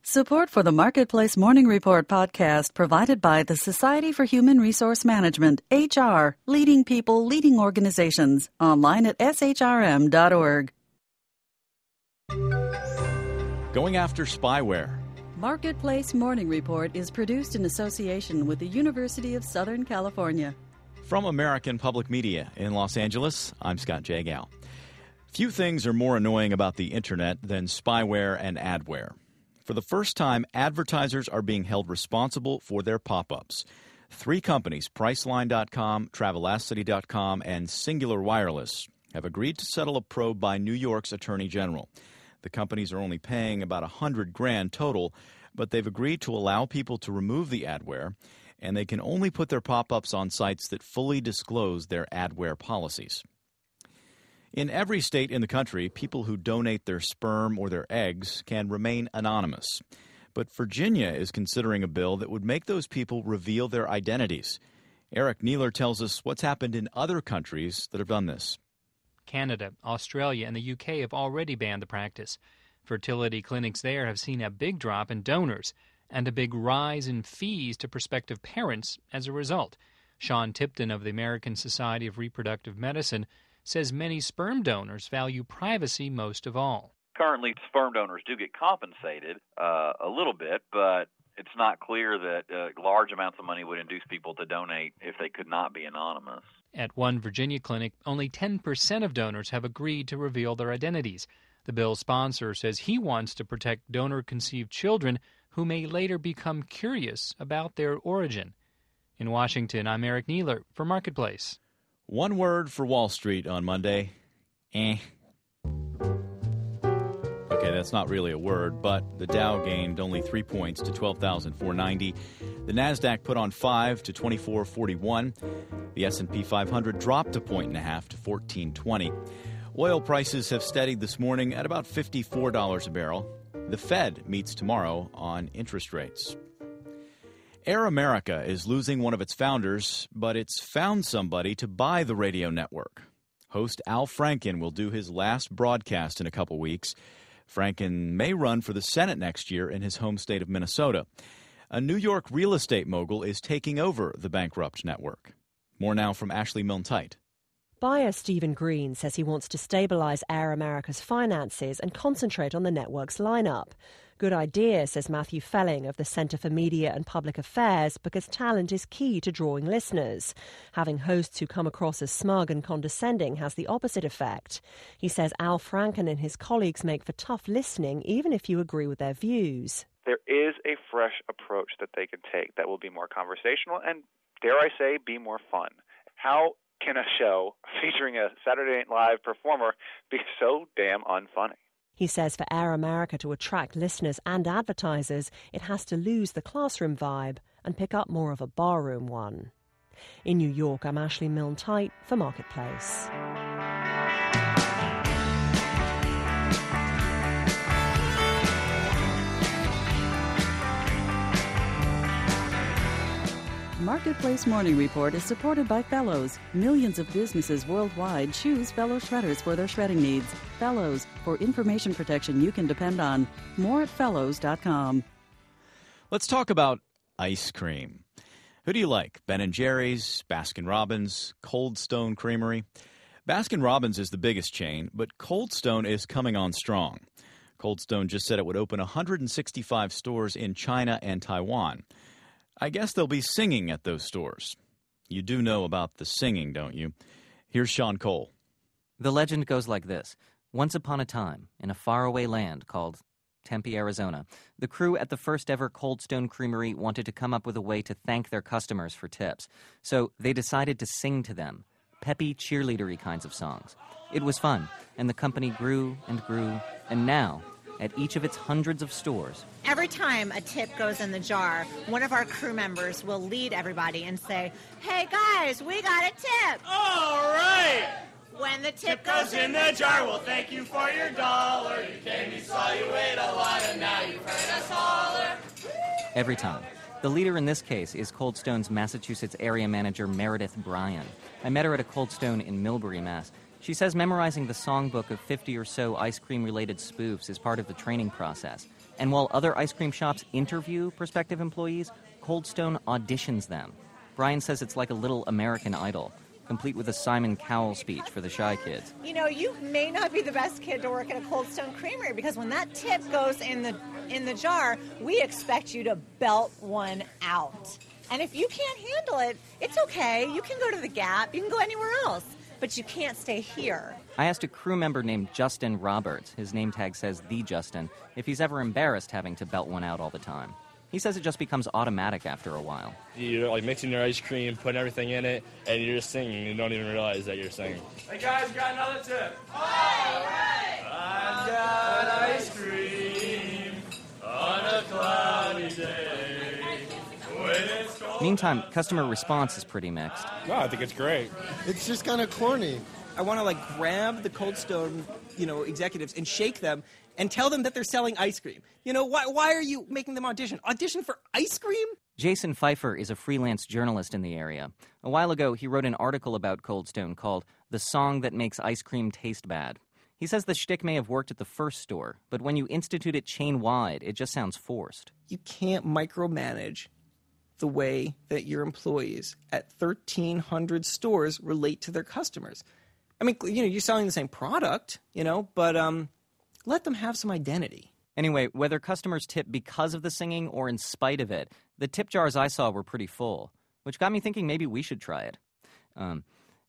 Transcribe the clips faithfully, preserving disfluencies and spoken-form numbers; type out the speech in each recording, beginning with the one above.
Support for the Marketplace Morning Report podcast provided by the Society for Human Resource Management, H R, leading people, leading organizations, online at s h r m dot org. Going after spyware. Marketplace Morning Report is produced in association with the University of Southern California. From American Public Media in Los Angeles, I'm Scott Jagow. Few things are more annoying about the internet than spyware and adware. For the first time, advertisers are being held responsible for their pop-ups. Three companies, Priceline dot com, Travelocity dot com, and Singular Wireless, have agreed to settle a probe by New York's Attorney General. The companies are only paying about a hundred grand total, but they've agreed to allow people to remove the adware, and they can only put their pop-ups on sites that fully disclose their adware policies. In every state in the country, people who donate their sperm or their eggs can remain anonymous. But Virginia is considering a bill that would make those people reveal their identities. Eric Neeler tells us what's happened in other countries that have done this. Canada, Australia, and the U K have already banned the practice. Fertility clinics there have seen a big drop in donors and a big rise in fees to prospective parents as a result. Sean Tipton of the American Society of Reproductive Medicine says many sperm donors value privacy most of all. Currently, sperm donors do get compensated uh, a little bit, but it's not clear that uh, large amounts of money would induce people to donate if they could not be anonymous. At one Virginia clinic, only ten percent of donors have agreed to reveal their identities. The bill's sponsor says he wants to protect donor-conceived children who may later become curious about their origin. In Washington, I'm Eric Neeler for Marketplace. One word for Wall Street on Monday. Eh. Okay, that's not really a word, but the Dow gained only three points to twelve thousand four hundred ninety. The Nasdaq put on five to twenty-four forty-one. The S and P five hundred dropped a point and a half to fourteen twenty. Oil prices have steadied this morning at about fifty-four dollars a barrel. The Fed meets tomorrow on interest rates. Air America is losing one of its founders, but it's found somebody to buy the radio network. Host Al Franken will do his last broadcast in a couple weeks. Franken may run for the Senate next year in his home state of Minnesota. A New York real estate mogul is taking over the bankrupt network. More now from Ashley Milne-Tite. Buyer Stephen Green says he wants to stabilize Air America's finances and concentrate on the network's lineup. Good idea, says Matthew Felling of the Center for Media and Public Affairs, because talent is key to drawing listeners. Having hosts who come across as smug and condescending has the opposite effect. He says Al Franken and his colleagues make for tough listening, even if you agree with their views. There is a fresh approach that they can take that will be more conversational and, dare I say, be more fun. How can a show featuring a Saturday Night Live performer be so damn unfunny? He says for Air America to attract listeners and advertisers, it has to lose the classroom vibe and pick up more of a barroom one. In New York, I'm Ashley Milne-Tite for Marketplace. Marketplace Morning Report is supported by Fellows. Millions of businesses worldwide choose Fellows shredders for their shredding needs. Fellows, for information protection you can depend on. More at fellows dot com. Let's talk about ice cream. Who do you like? Ben and Jerry's, Baskin Robbins, Cold Stone Creamery? Baskin Robbins is the biggest chain, but Cold Stone is coming on strong. Cold Stone just said it would open one hundred sixty-five stores in China and Taiwan. I guess they'll be singing at those stores. You do know about the singing, don't you? Here's Sean Cole. The legend goes like this. Once upon a time, in a faraway land called Tempe, Arizona, the crew at the first ever Cold Stone Creamery wanted to come up with a way to thank their customers for tips. So they decided to sing to them, peppy, cheerleadery kinds of songs. It was fun, and the company grew and grew, and now, at each of its hundreds of stores. Every time a tip goes in the jar, one of our crew members will lead everybody and say, "Hey guys, we got a tip." All right. When the Tip tip, goes in the jar, well, thank you for your dollar. You came, you saw, you ate a lot, and now you've heard us holler. Every time. The leader in this case is Cold Stone's Massachusetts area manager, Meredith Bryan. I met her at a Cold Stone in Millbury, Mass. She says memorizing the songbook of fifty or so ice cream-related spoofs is part of the training process. And while other ice cream shops interview prospective employees, Cold Stone auditions them. Brian says it's like a little American Idol, complete with a Simon Cowell speech for the shy kids. You know, you may not be the best kid to work at a Cold Stone Creamery because when that tip goes in the in the jar, we expect you to belt one out. And if you can't handle it, it's okay. You can go to the Gap. You can go anywhere else. But you can't stay here. I asked a crew member named Justin Roberts, his name tag says The Justin, if he's ever embarrassed having to belt one out all the time. He says it just becomes automatic after a while. You're like mixing your ice cream, putting everything in it, and you're just singing. You don't even realize that you're singing. Hey guys, got another tip. All right. I've got ice cream on a cloudy day. When it's cold. Meantime, customer response is pretty mixed. No, I think it's great. It's just kind of corny. I want to like grab the Cold Stone, you know, executives and shake them and tell them that they're selling ice cream. You know, why why are you making them audition? Audition for ice cream? Jason Pfeiffer is a freelance journalist in the area. A while ago, he wrote an article about Cold Stone called The Song That Makes Ice Cream Taste Bad. He says the shtick may have worked at the first store, but when you institute it chain-wide, it just sounds forced. You can't micromanage the way that your employees at thirteen hundred stores relate to their customers. I mean, you know, you're selling the same product, you know, but um, let them have some identity. Anyway, whether customers tip because of the singing or in spite of it, the tip jars I saw were pretty full, which got me thinking maybe we should try it. Um,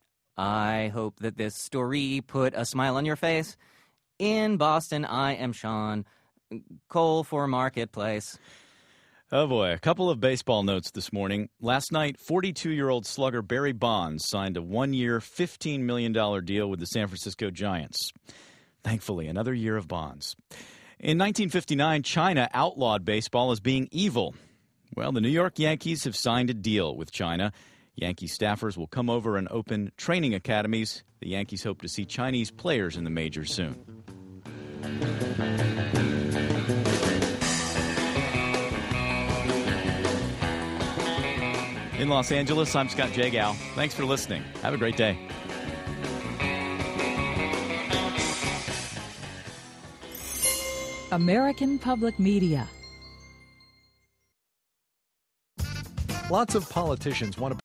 I hope that this story put a smile on your face. In Boston, I am Sean. Coal for Marketplace. Oh boy, a couple of baseball notes this morning. Last night, forty-two-year-old slugger Barry Bonds signed a one-year, fifteen million dollars deal with the San Francisco Giants. Thankfully, another year of Bonds. In nineteen fifty-nine, China outlawed baseball as being evil. Well, the New York Yankees have signed a deal with China. Yankee staffers will come over and open training academies. The Yankees hope to see Chinese players in the majors soon. In Los Angeles, I'm Scott Jagow. Thanks for listening. Have a great day. American Public Media. Lots of politicians want to